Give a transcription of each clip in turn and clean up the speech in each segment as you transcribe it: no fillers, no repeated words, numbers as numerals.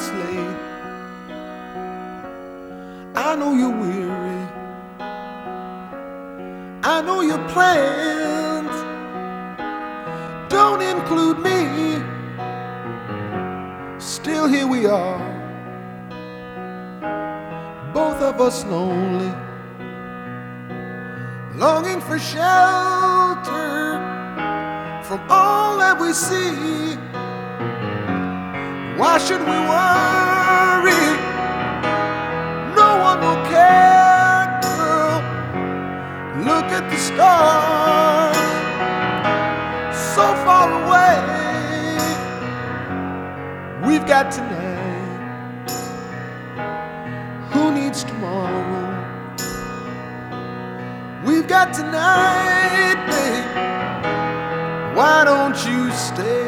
it's late. I know you're weary. I know your plans don't include me. Still here we are, both of us lonely, longing for shelter from all that we see. Why should we worry? No one will care, girl. Look at the stars, so far away. We've got tonight. Who needs tomorrow? We've got tonight, babe. Why don't you stay?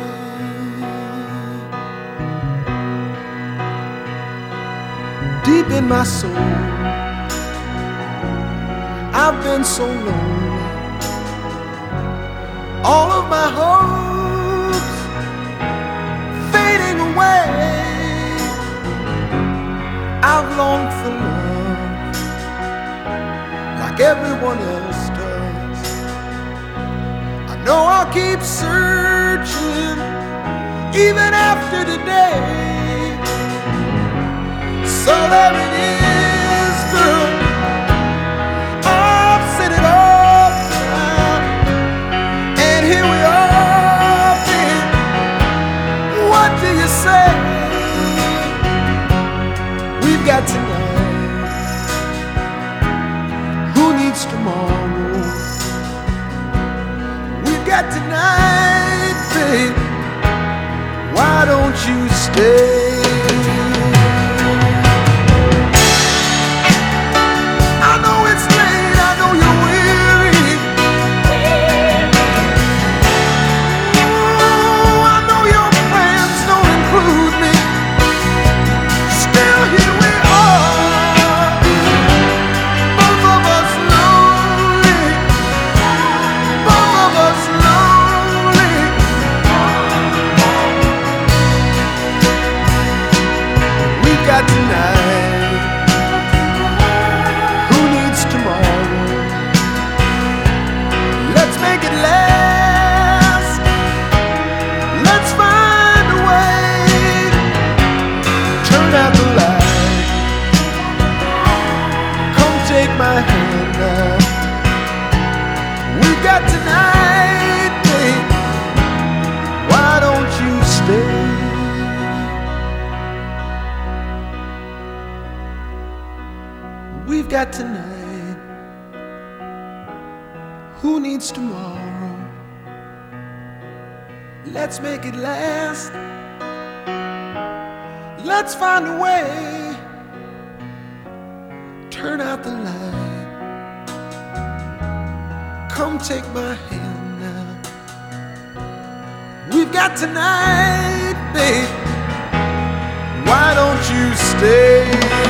Deep in my soul, I've been so lonely. All of my hopes fading away. I've longed for love like everyone else does. I know I'll keep searching even after today. So there it is, girl. I've set it all down, and here we are, babe. What do you say? We've got tonight. Who needs tomorrow? We've got tonight, babe. Why don't you stay? Tonight, who needs tomorrow? Let's make it last. Let's find a way. Turn out the light. Come take my hand now. We've got tonight, babe. Why don't you stay? We've got tonight. Who needs tomorrow? Let's make it last. Let's find a way. Turn out the light. Come take my hand now. We've got tonight, babe. Why don't you stay?